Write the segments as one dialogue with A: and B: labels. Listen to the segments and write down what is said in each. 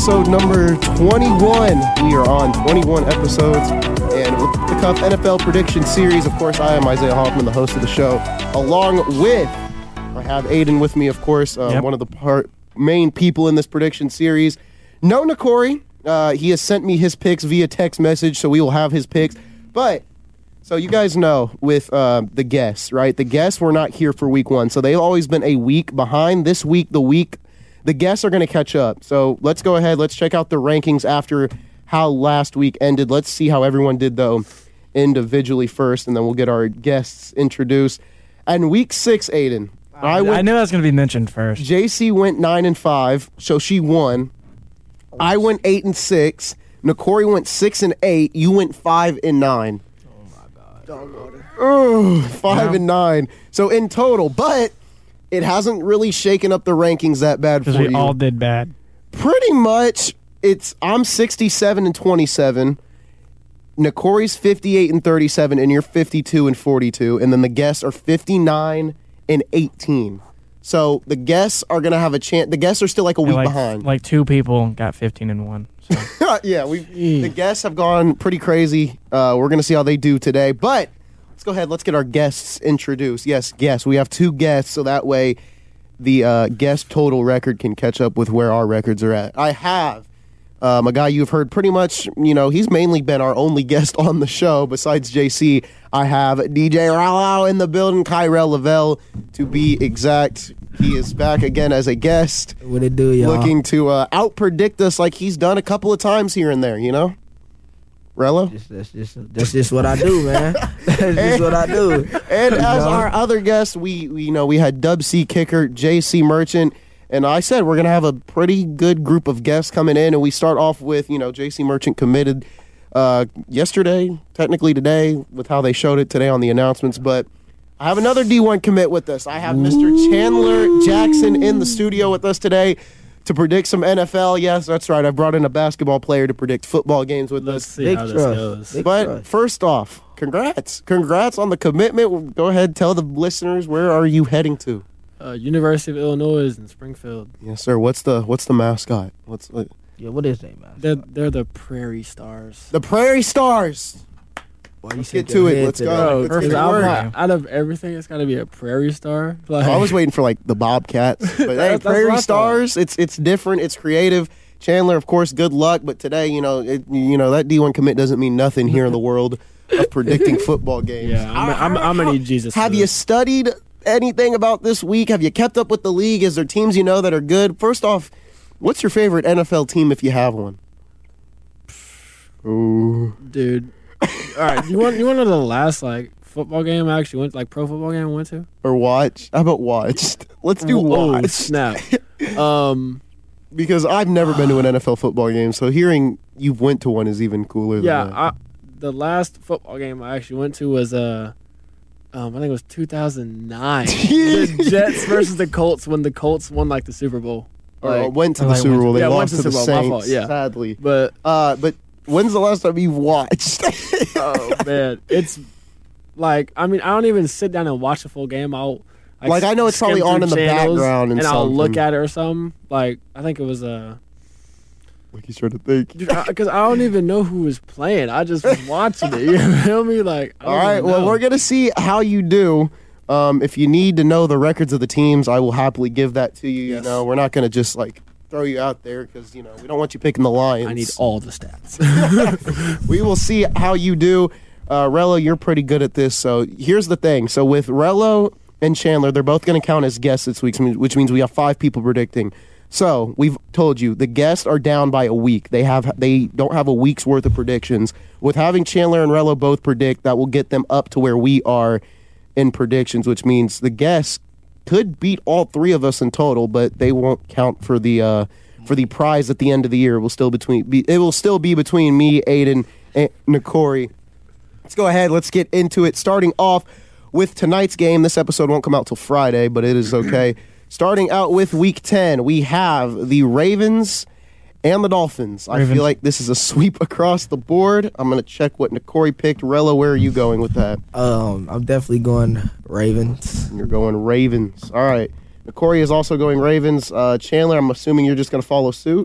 A: episode number 21. We are on 21 episodes, and with the Cuff NFL Prediction Series, of course, I am Isaiah Hoffman, the host of the show, along with, I have Aiden with me, of course, one of the main people in this prediction series. No Nakori. He has sent me his picks via text message, so we will have his picks. But, so you guys know with the guests, right? The guests were not here for week one, so they've always been a week behind. This week, the guests are going to catch up. So let's go ahead. Let's check out the rankings after how last week ended. Let's see how everyone did, though, individually first, and then we'll get our guests introduced. And week 6, Aiden.
B: I knew that was going to be mentioned first.
A: JC went 9-5, so she won. I went 8-6. Nakori went 6-8. You went 5-9.
B: Oh my God.
A: Dog 5-9. So in total, but it hasn't really shaken up the rankings that bad for you.
B: Because we all did bad.
A: Pretty much. I'm 67-27. Nakori's 58-37, and you're 52-42, and then the guests are 59-18. So the guests are gonna have a chance. The guests are still like a week behind.
B: Like 2 people got 15-1. So.
A: Yeah, the guests have gone pretty crazy. We're gonna see how they do today, but let's go ahead. Let's get our guests introduced. Yes, guests. We have 2 guests, so that way the guest total record can catch up with where our records are at. I have a guy you've heard pretty much. You know, he's mainly been our only guest on the show besides JC. I have DJ Rallo in the building, Kyrell Lavelle to be exact. He is back again as a guest.
C: What it do, y'all?
A: Looking to out-predict us like he's done a couple of times here and there, you know? Rello?
C: That's just what I do, man. That's just what I do.
A: And as our other guest, we had Dub C Kicker, JC Merchant, and I said we're going to have a pretty good group of guests coming in, and we start off with, JC Merchant committed yesterday, technically today, with how they showed it today on the announcements, but I have another D1 commit with us. I have Mr. Chandler Jackson in the studio with us today to predict some NFL. Yes, that's right. I brought in a basketball player to predict football games with
D: Let's
A: us.
D: see how this goes.
A: But first off, congrats. Congrats on the commitment. Go ahead, tell the listeners, where are you heading to?
D: University of Illinois in Springfield.
A: Yes, sir. What's the mascot?
C: What is that, man?
D: They're the Prairie Stars.
A: The Prairie Stars. Let's get to it. Let's go. Let's get to work.
D: Out of everything, it's got to be a Prairie Star. Like,
A: I was waiting for like the Bobcats, but hey, Prairie Stars. It's different. It's creative. Chandler, of course, good luck. But today, that D1 commit doesn't mean nothing here in the world of predicting football games.
D: Yeah, I'm gonna need Jesus.
A: Have you studied anything about this week? Have you kept up with the league? Is there teams you know that are good? First off, what's your favorite NFL team if you have one?
D: Ooh, dude. All right, you want to know the last football game I actually went, pro football game I went to?
A: Or watch? How about watched? Let's do watch.
D: Oh, snap.
A: Because I've never been to an NFL football game, so hearing you've went to one is even cooler than that.
D: The last football game I actually went to was I think it was 2009. The Jets versus the Colts when the Colts won the Super Bowl.
A: Went to the Super Bowl. They lost to the Saints,
D: my fault, yeah.
A: Sadly.
D: But
A: when's the last time you've watched?
D: Oh, man. It's I don't even sit down and watch the full game. I'll
A: I know it's probably on in the background and
D: I'll look at it or something. I think it was
A: he's trying to think.
D: Because I don't even know who was playing. I just was watching it. You feel me? All
A: right, well, we're going to see how you do. If you need to know the records of the teams, I will happily give that to you.
D: Yes.
A: We're not going to just throw you out there because we don't want you picking the Lions.
D: I need all the stats.
A: We will see how you do. Rello, you're pretty good at this. So here's the thing. So with Rello and Chandler, they're both going to count as guests this week, which means we have 5 people predicting. So we've told you the guests are down by a week. They don't have a week's worth of predictions. With having Chandler and Rello both predict, that will get them up to where we are in predictions, which means the guests could beat all 3 of us in total, but they won't count for the prize at the end of the year. It will still be between me, Aiden, and Nakori. Let's go ahead. Let's get into it. Starting off with tonight's game. This episode won't come out till Friday, but it is okay. Starting out with Week 10, we have the Ravens and the Dolphins. I feel like this is a sweep across the board. I'm going to check what Nakori picked. Rello, where are you going with that?
C: I'm definitely going Ravens.
A: You're going Ravens. All right. Nakori is also going Ravens. Chandler, I'm assuming you're just going to follow suit?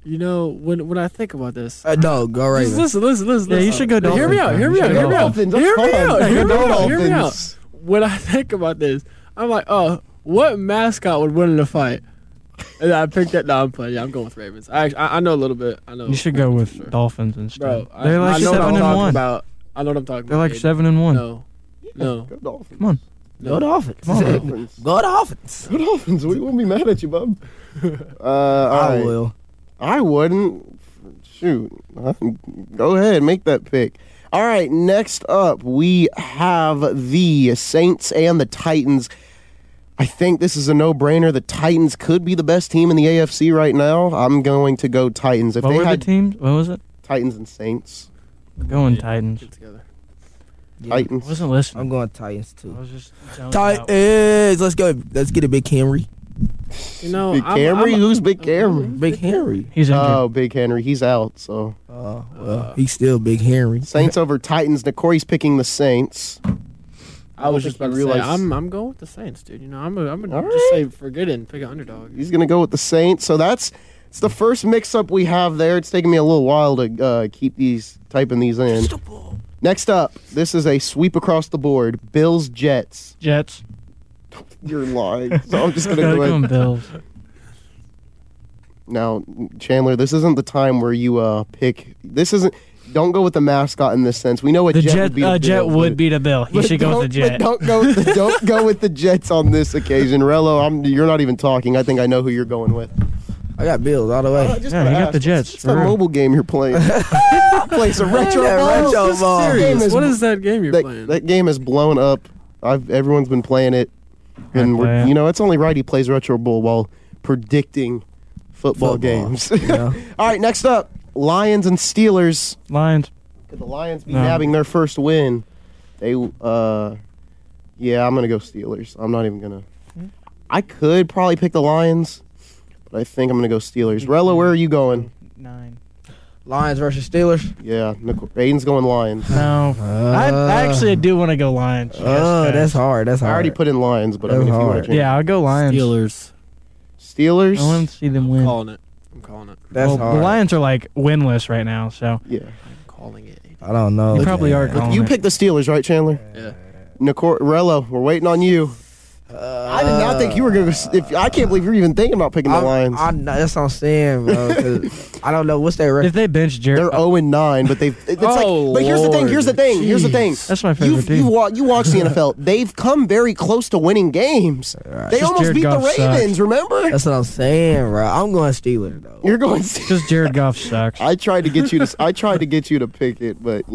D: You know, when I think about this,
C: No, go Ravens.
D: listen.
B: Yeah, you should go
D: Hear me
B: Dolphins,
D: out.
B: man.
D: Hear me
B: You
D: out.
B: should
D: Hear
B: go
D: me out.
A: Dolphins. That's
D: Hear me
A: fine.
D: out. Hear me
A: Go
D: out. Hear me out.
A: Dolphins.
D: When I think about this, I'm like, oh, what mascot would win in a fight? And I picked that. No, I'm playing. Yeah, I'm going with Ravens. I know a little bit. I know.
B: You should go with
D: Sure.
B: Dolphins instead.
D: Bro,
B: They're like
D: I know what I'm
B: 7 and
D: talking
B: 1.
D: about. I know what I'm talking
B: They're
D: about.
B: like 7 and 1.
D: No.
A: Go Dolphins.
B: Come on.
C: Go Dolphins.
B: Come on.
A: Go Dolphins.
C: Go Dolphins.
A: Go Dolphins. We won't be mad at you, bub.
C: I
A: Alright.
C: will.
A: I wouldn't. Shoot. Go ahead. Make that pick. All right. Next up, we have the Saints and the Titans. I think this is a no-brainer. The Titans could be the best team in the AFC right now. I'm going to go Titans. If
B: What
A: they
B: were the
A: had
B: teams? What was it?
A: Titans and Saints.
B: Going Titans.
D: Get together.
C: Yeah.
B: I
A: Titans.
B: wasn't listening.
C: I'm going Titans
B: I
C: too.
B: was just telling you about-
C: Titans. Let's go. Let's get a Big Henry.
D: You know,
A: Big Camry? Who's Big Camry?
C: Big Henry.
B: He's injured.
A: Oh, Big Henry. He's out. So
C: Well, he's still Big Henry.
A: Saints over Titans. Corey's picking the Saints.
D: I was
A: don't
D: just
A: think
D: about
A: you
D: to say,
A: realize-
D: I'm going with the Saints, dude. You know, I'm gonna
A: All
D: just
A: right.
D: say forget it and pick an underdog.
A: He's gonna go with the Saints. So it's the first mix-up we have there. It's taking me a little while to keep typing these in. Next up, this is a sweep across the board. Bills, Jets.
B: Jets.
A: You're lying. So I'm just gonna
B: Gotta
A: go
B: go
A: ahead.
B: Bills.
A: Now, Chandler, this isn't the time where you pick. This isn't. Don't go with the mascot in this sense. We know what
B: The
A: Jet
B: Jet,
A: would be. a
B: Jet
A: Bill,
B: would
A: but-
B: beat a Bill. You
A: but
B: should go with the
A: don't-
B: Jet.
A: but don't go with the Jets on this occasion, Rello. You're not even talking. I think I know who you're going with.
C: I got Bills all the way.
A: Just
B: Yeah,
A: gonna
B: you got
A: ask,
B: the Jets,
A: It's
B: for
A: that
B: real.
A: mobile game you're playing. Play some retro
C: Yeah,
A: ball.
C: retro
A: This
C: ball.
A: game
D: What is that game you're
A: that,
D: playing?
A: that game has blown up. Everyone's been playing it, and
B: play it.
A: it's only right he plays retro ball while predicting football
C: Football.
A: games.
C: Yeah.
A: All right, next up, Lions and Steelers.
B: Lions.
A: Could the Lions be
B: No.
A: nabbing their first win? Yeah, I'm gonna go Steelers. I'm not even gonna. I could probably pick the Lions, but I think I'm gonna go Steelers. Rella, where are you going?
B: 9.
C: Lions versus Steelers.
A: Yeah, Aiden's going Lions.
B: No. I actually do want to go Lions. just
C: Oh,
B: 'cause.
C: that's hard. That's
A: I
C: hard.
A: already put in Lions, but I
C: That's
A: mean, if you want
C: hard.
A: to change
B: Yeah, I'll go Lions.
D: Steelers.
A: Steelers.
B: I want to see them win.
D: I'm calling it.
C: That's
B: Well,
C: hard.
B: the Lions are like winless right now, so
A: Yeah,
D: I'm calling it.
C: I don't know.
B: You probably are calling
A: you
B: it.
A: picked the Steelers, right, Chandler?
D: Yeah.
A: Rello, we're waiting on you. I did not think you were gonna. I can't believe you're even thinking about picking the Lions.
C: That's what I'm saying, bro. 'Cause I don't know what's their record.
B: If they bench Jared,
A: They're 0-9, but they've. It's
D: Oh,
A: like, but here's the thing.
D: Lord.
A: Here's the thing. Here's the thing.
B: That's my favorite team.
A: You watch the NFL. They've come very close to winning games. They
B: Just
A: almost
B: Jared
A: beat
B: Goff
A: the Ravens. Remember?
C: That's what I'm saying, bro. I'm going Steelers though.
A: You're going.
B: just Jared Goff sucks.
A: I tried to get you to. I tried to get you to pick it, but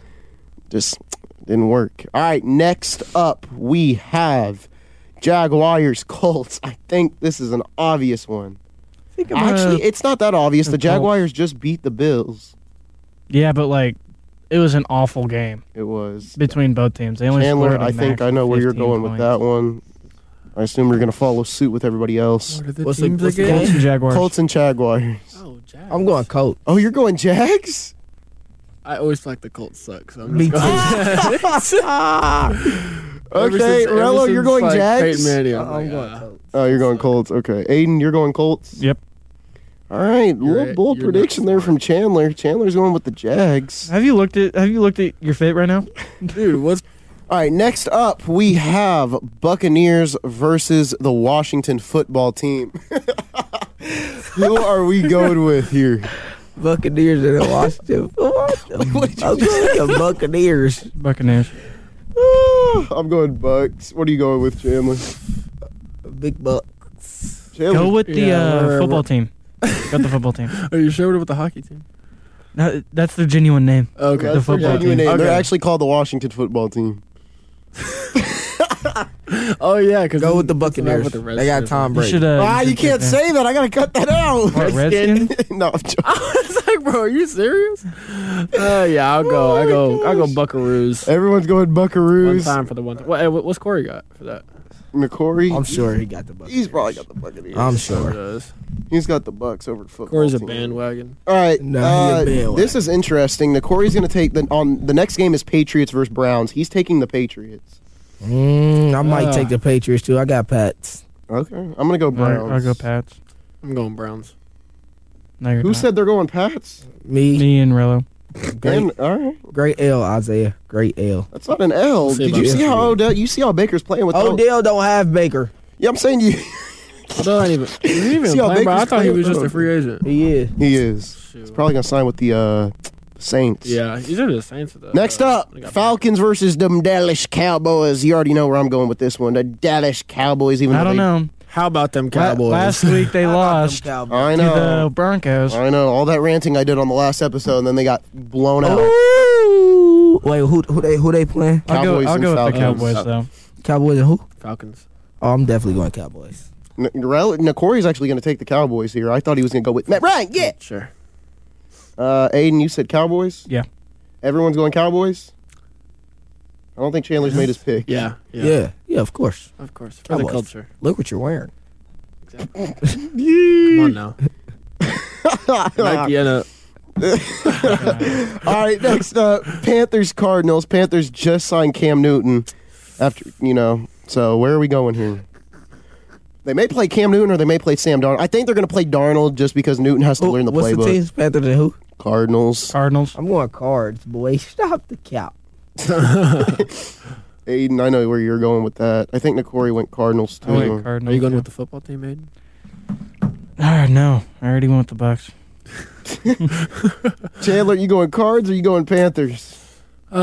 A: just didn't work. All right. Next up, we have Jaguars Colts. I think this is an obvious one.
B: think I'm
A: Actually, it's not that obvious.
B: the
A: The Jaguars just beat the Bills.
B: yeah, but like, it was an awful game
A: It was.
B: between both teams. They only
A: Chandler,
B: scored a
A: I think
B: max
A: I know
B: of
A: where you're
B: 15
A: going with
B: points.
A: that one. I assume you're going to follow suit with everybody else.
D: What are the
C: What's the-
D: teams
C: what's the
D: again?
B: Colts and Jaguars.
A: Colts and Jaguars.
D: Oh, Jags.
C: I'm going Colts.
A: Oh, you're going Jags?
D: I always feel like the Colts suck, so I'm
C: Me
D: just going Jags.
A: Okay, Rello, you're going Jags?
D: Peyton Manning, I'm
C: I'm
D: like,
C: going Colts.
A: Oh, you're going Colts. Okay. Aiden, you're going Colts?
B: Yep.
A: All right. Little bold
D: you're
A: prediction
D: not
A: there
D: smart.
A: from Chandler. Chandler's going with the Jags.
B: Have you looked at your fit right now?
D: Dude, what's
A: All right, next up, we have Buccaneers versus the Washington football team. Who are we going with here?
C: Buccaneers and the Washington.
A: What did you
C: I'm going the Buccaneers.
B: Buccaneers.
A: I'm going Bucks. What are you going with, Chandler?
C: Big Buck.
A: Chandler.
B: Go with the
D: Yeah, we're-
B: football team. Go with the football team.
D: Are you sure with the hockey team?
B: No, that's their genuine name.
D: Okay.
A: That's
B: the
A: their
B: football
A: genuine
B: team.
A: name. They're
D: Okay.
A: actually called the Washington football team.
D: Oh yeah, because
C: Go with the Buccaneers. They got Tom
B: You
C: Brady.
B: should.
A: You can't say that. I gotta cut that out.
B: What, Redskins?
A: No, I'm joking.
D: I was like, bro, are you serious? Yeah, I'll go. I'll go Buckaroos.
A: Everyone's going
D: One
A: Buckaroos.
D: time for the one. What's Corey got for that?
A: McCory.
C: I'm sure he got the Buccaneers.
A: He's probably got the Buccaneers.
C: I'm
D: Sure
C: sure.
D: does.
A: He's got the Bucks over the football
D: Corey's a
A: team.
D: bandwagon.
A: All right.
C: No, he a bandwagon.
A: This is interesting. The Corey's going to take the next game is Patriots versus Browns. He's taking the Patriots.
C: I might take the Patriots too. I got Pats.
A: Okay. I'm going to go Browns.
B: I'll go Pats.
D: I'm going Browns.
B: No, you're
A: Who
B: not.
A: said they're going Pats?
B: Me and Rello?
C: Great,
A: And, all right.
C: great L, Isaiah. Great L.
A: That's not an L.
D: See
A: Did
D: about
A: you see
D: this
A: how
D: year.
A: Odell? You see how Baker's playing with
C: Odell don't have Baker.
A: Yeah, I'm saying you.
D: Although I didn't even
A: See how
D: play, bro. I
A: Baker's
D: thought he
A: playing
D: was just
A: with
D: a free agent.
C: He is.
A: He is.
D: Shoot.
A: He's probably gonna sign with the Saints.
D: Yeah, he's in the Saints. Though.
A: Next up,
D: They got-
A: Falcons versus them Dallas Cowboys. You already know where I'm going with this one. The Dallas Cowboys. Even
B: I
A: though
B: don't know.
D: How about them
B: La-
D: Cowboys?
B: Last week they lost
A: I
B: to
A: know.
B: the Broncos.
A: I know. All that ranting I did on the last episode, and then they got blown out.
C: Ooh. Wait, who they playing?
A: Cowboys
B: I'll
A: and
B: go with the
A: Falcons.
B: Cowboys though.
C: Cowboys and who?
D: Falcons.
C: Oh, I'm definitely going Cowboys.
A: Corey's actually going to take the Cowboys here. I thought he was going to go with Matt Ryan. Yeah.
D: Sure.
A: Aiden, you said Cowboys?
B: Yeah.
A: Everyone's going Cowboys? I don't think Chandler's made his pick.
D: Yeah.
C: Yeah, of course.
D: Of course. For
C: Cowboys.
D: the culture.
C: Look what you're wearing.
D: Exactly. Come on now. Nike, yeah,
A: All right, next up, Panthers Cardinals. Panthers just signed Cam Newton after, so where are we going here? They may play Cam Newton or they may play Sam Darnold. I think they're going to play Darnold just because Newton has to learn the
C: What's
A: playbook.
C: the teams? Panthers and who?
A: Cardinals.
B: Cardinals.
C: I'm going Cards, boy. Stop the cap.
A: Aiden, I know where you're going with that. I think Nikori went Cardinals too.
B: I went Cardinals.
D: Are you going
B: yeah.
D: with the football team, Aiden?
B: No, I already went with the Bucks.
A: Chandler, you going Cards or you going Panthers?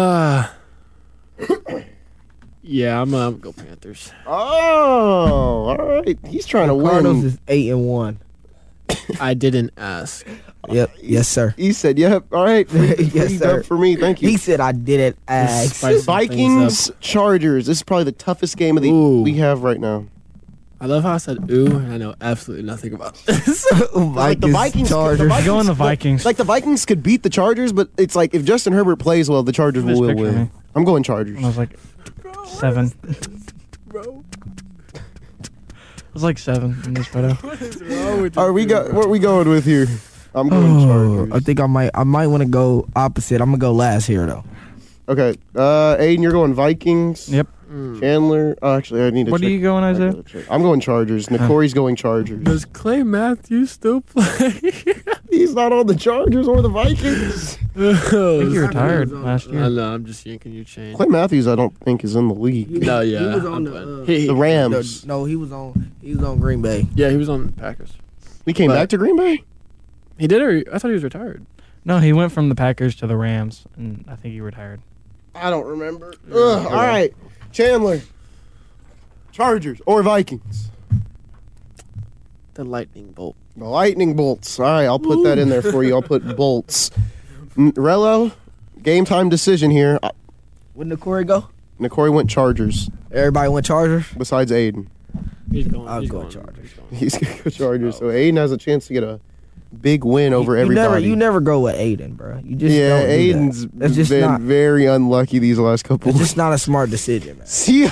D: Yeah, I'm gonna go Panthers.
A: Oh, all right. He's trying to
C: Cardinals
A: win.
C: is 8-1.
D: I didn't ask.
C: Yep. Yes, sir.
A: He said, "Yep, all right, free
C: Yes, sir.
A: dub for me, thank you."
C: He said I didn't ask.
D: Spice some things
A: Vikings Chargers. This is probably the toughest game of the
D: Ooh.
A: we have right now.
D: I love how I said ooh, and I know absolutely nothing about this.
A: Like the Vikings,
C: Chargers.
B: I'm going the Vikings.
A: Like the Vikings could beat the Chargers, but it's like if Justin Herbert plays well, the Chargers
B: Just
A: will
B: picture
A: win.
B: me.
A: I'm going Chargers.
B: I was like 7.
D: Bro,
B: It was like 7 in this photo.
D: what is wrong with
A: Are we
D: dude?
A: what are we going with here? I'm going Chargers.
C: I think I might want to go opposite. I'm gonna go last here though.
A: Okay, Aiden, you're going Vikings.
B: Yep.
A: Chandler. Oh, actually, I need to.
B: What are
A: check.
B: you going,
A: I
B: Isaiah?
A: gotta check. I'm going Chargers. Nikori's going Chargers.
D: Does Clay Matthews still play?
A: He's not on the Chargers or the Vikings.
B: I think he retired last
D: I
B: year.
D: know. I'm just yanking your chain.
A: Clay Matthews, I don't think is in the league.
D: No, yeah.
C: He was on
D: I'm
C: the,
D: playing.
A: The Rams.
C: No, he was on Green Bay.
D: Yeah, he was on Packers.
A: We came
D: But-
A: back to Green Bay.
D: He did, or I thought he was retired.
B: No, he went from the Packers to the Rams, and I think he retired.
A: I don't remember. All right, Chandler. Chargers or Vikings?
D: The lightning bolt.
A: The lightning bolts. All right, I'll put that in there for you. I'll put bolts. Rello, game time decision here.
C: When did Corey go?
A: Nikori went Chargers.
C: Everybody went Chargers.
A: Besides Aiden,
D: He's going.
C: I'll
D: he's
C: go
D: going.
C: Chargers.
D: He's going.
A: he's gonna go Chargers. So Aiden has a chance to get a big win over everybody.
C: You never go with Aiden, bro. You just
A: Yeah,
C: don't do that.
A: Aiden's
C: That's just
A: been
C: not.
A: very unlucky these last couple.
C: It's just not a smart decision, man.
A: See,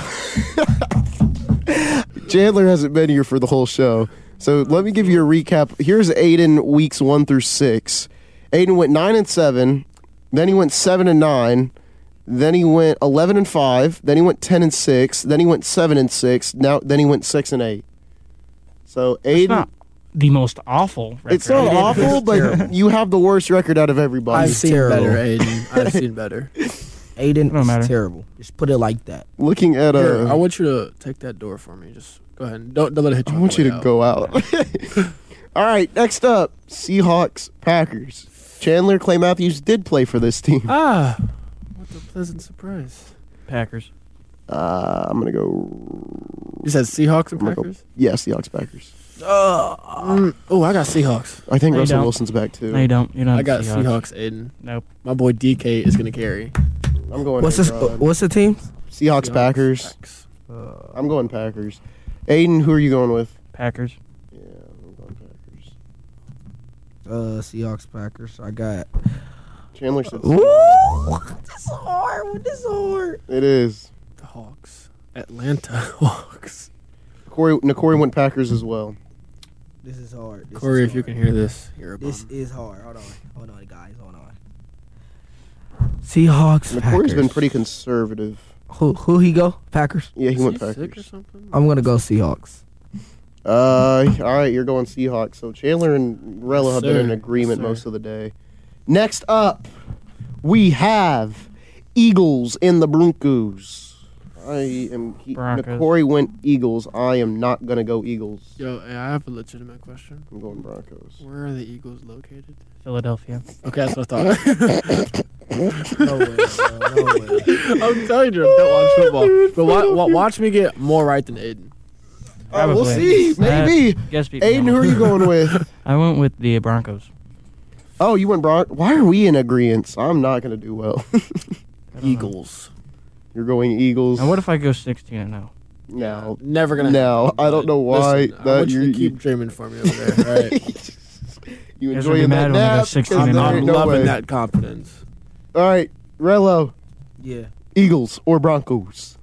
A: Chandler hasn't been here for the whole show. So let me give you a recap. Here's Aiden weeks 1 through 6. Aiden went 9-7, then he went 7-9, then he went 11-5, then he went 10-6, then he went 7-6. Then he went 6-8. So
B: It's
A: Aiden,
B: not the most awful record.
A: it's not awful, but you have the worst record out of everybody.
D: I've seen
C: terrible.
D: better, Aiden. I've seen better.
C: Aiden
B: Don't
C: is
B: matter.
C: terrible. Just put it like that.
A: Looking at
D: Here, I want you to take that door for me. Just go ahead. And don't let it hit you.
A: I
D: on
A: want
D: the
A: you
D: way
A: to go out. All right, next up, Seahawks, Packers. Chandler Clay Matthews did play for this team.
D: Ah, what a pleasant surprise.
B: Packers.
A: I'm going to go,
D: You said Seahawks and
A: I'm gonna go-
D: Packers?
A: yeah, Seahawks, Packers.
D: Oh, I got Seahawks.
A: I think
B: No, you
A: Russell
B: don't.
A: Wilson's back too.
B: No, you don't. You don't.
D: I got Seahawks, Aiden.
B: Nope.
D: My boy DK is gonna carry.
A: I'm going
C: What's
A: A-Rod.
C: What's the team?
A: Seahawks, Packers.
D: Packs.
A: I'm going Packers. Aiden, who are you going with?
B: Packers.
A: Yeah, I'm going Packers.
C: Seahawks, Packers. I got.
A: Chandler said
C: Ooh, this is hard. This is hard.
A: it is.
D: The Hawks. Atlanta Hawks.
A: Nikori went Packers as well.
C: This is hard. This
D: Corey,
C: is
D: if you
C: hard.
D: can hear this, you're a bum.
C: This is hard. Hold on, guys. Hold on. Seahawks.
A: Nikori's
C: Packers.
A: been pretty conservative.
C: Who he go? Packers.
A: Yeah, he
D: Is
A: went
D: sick or
A: Packers.
D: something?
C: I'm gonna go Seahawks.
A: All right, you're going Seahawks. So Chandler and Rella have been in
D: Sir.
A: agreement
D: Sir.
A: most of the day. Next up, we have Eagles in the Broncos.
B: Broncos.
A: Corey went Eagles. I am not gonna go Eagles.
D: Yo, hey, I have a legitimate question.
A: I'm going Broncos.
D: Where are the Eagles located?
B: Philadelphia.
D: Okay, that's what I thought.
C: No way, bro. No way.
D: I'm telling you, I don't watch football. But watch me get more right than Aiden.
A: We'll
B: Probably.
A: see. Maybe.
B: Guess beat me
A: Aiden,
B: on
A: who are
B: that.
A: you going with?
B: I went with the Broncos.
A: Oh, you went Broncos. Why are we in agreement? I'm not gonna do well.
B: I don't know.
D: Eagles.
A: You're going Eagles.
B: And what if I go 16-0?
A: No.
D: Never gonna.
A: No,
D: happen,
A: I don't
D: but
A: know why
D: Listen, I
A: that
D: want you to
A: you-
D: keep dreaming for me over there. All right.
A: You
B: You guys
A: enjoying
B: will be mad
A: that
B: when I go
A: nap?
B: 16
A: 'Cause
B: and
A: there
B: nine.
A: ain't
D: I'm
A: no
D: loving
A: way.
D: that confidence.
A: All right, Rello,
C: Yeah.
A: Eagles or Broncos?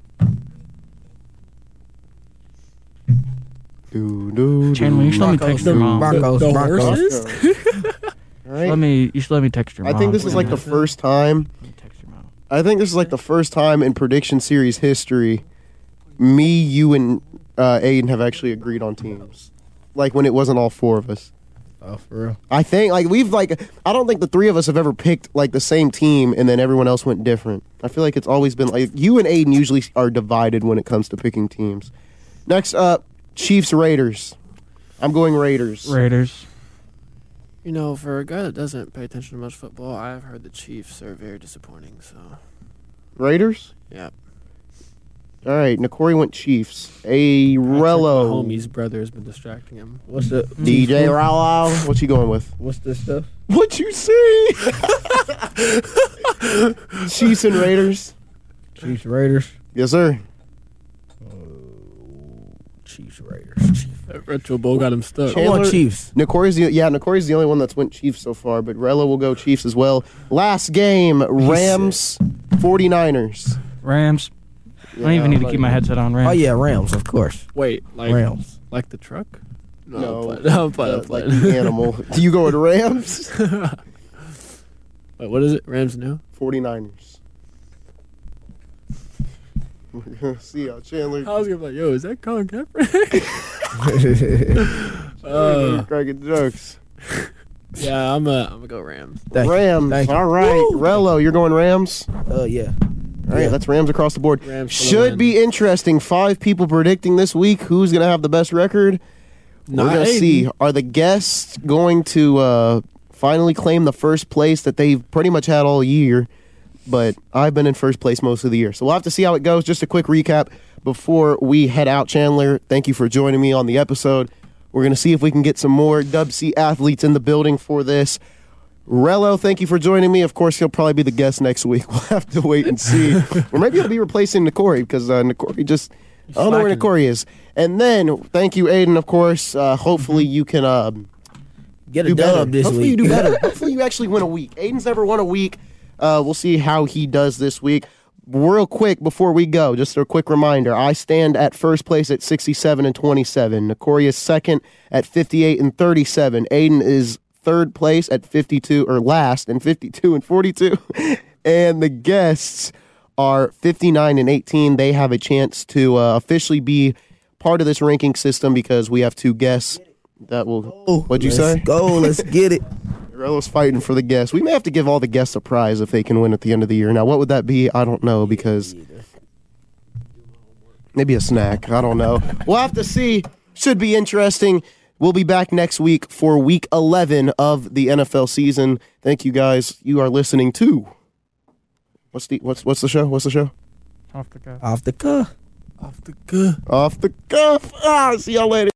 B: Chandler, you should let me text your mom.
C: Broncos.
D: The
C: Broncos.
D: horses?
A: All right.
B: You should let me text your mom.
A: I think this is like the first time.
B: Let me text your mom.
A: I think this is like the first time in prediction series history, me, you, and Aiden have actually agreed on teams. Like when it wasn't all four of us.
C: Oh, for real.
A: I think I don't think the three of us have ever picked like the same team and then everyone else went different. I feel like it's always been like you and Aiden usually are divided when it comes to picking teams. Next up, Chiefs Raiders. I'm going Raiders.
B: Raiders.
D: You know, for a guy that doesn't pay attention to much football, I've heard the Chiefs are very disappointing. So,
A: Raiders?
D: yeah.
A: All right, Nakori went Chiefs. A
D: My
A: Rello.
D: homie's brother has been distracting him.
C: What's the
A: DJ Rello. What you going with?
C: What's the stuff?
A: What you see? Chiefs and Raiders.
C: Chiefs Raiders.
A: Yes, sir.
C: Chiefs Raiders.
D: That retro bowl got him stuck.
C: I want Chiefs.
A: Nakori's the only one that's went Chiefs so far, but Rello will go Chiefs as well. Last game, Rams, 49ers.
B: Rams. I don't even need to keep my headset on. Rams.
C: Oh yeah, Rams, of course.
D: Wait, like
C: Rams.
D: like the truck?
A: No,
D: I'm playing.
A: like the animal. Do you go with Rams?
D: Wait, what is it? Rams new?
A: 49ers. We're gonna see how Chandler.
D: I was gonna be like, yo, is that Colin Kaepernick?
A: Cracking jokes.
D: Yeah, I'm gonna go Rams.
A: Rams.
C: Thank you.
A: All right, Rello, you're going Rams.
C: Yeah.
A: All right, that's Rams across the board.
D: Rams for the
A: Should
D: win.
A: be interesting. 5 people predicting this week. Who's going to have the best record? We're
D: Not
A: going to
D: Aiden.
A: see. Are the guests going to finally claim the first place that they've pretty much had all year? But I've been in first place most of the year. So we'll have to see how it goes. Just a quick recap before we head out. Chandler, thank you for joining me on the episode. We're going to see if we can get some more Dub C athletes in the building for this. Rello, thank you for joining me. Of course, he'll probably be the guest next week. We'll have to wait and see. Or maybe he'll be replacing Nakori because Nakori just... I don't know where
D: slacking.
A: Nakori is. And then, thank you, Aiden, of course. Hopefully you can
C: Get a
A: do better.
C: dub this
A: Hopefully
C: week.
A: you do better. Hopefully you actually win a week. Aiden's never won a week. We'll see how he does this week. Real quick before we go, just a quick reminder. I stand at first place at 67 and 27. Nakori is second at 58 and 37. Aiden is third place at 52, or last and 52 and 42. And the guests are 59 and 18. They have a chance to officially be part of this ranking system because we have 2 guests that will. What'd you say?
C: Let's go. Let's get it.
A: Rello's fighting for the guests. We may have to give all the guests a prize if they can win at the end of the year. Now, what would that be? I don't know because maybe a snack. I don't know. We'll have to see. Should be interesting. We'll be back next week for week 11 of the NFL season. Thank you guys. You are listening to what's the show? What's the show?
B: Off the cuff.
C: Off the cuff.
D: Off the good.
A: Off the cuff. See y'all later.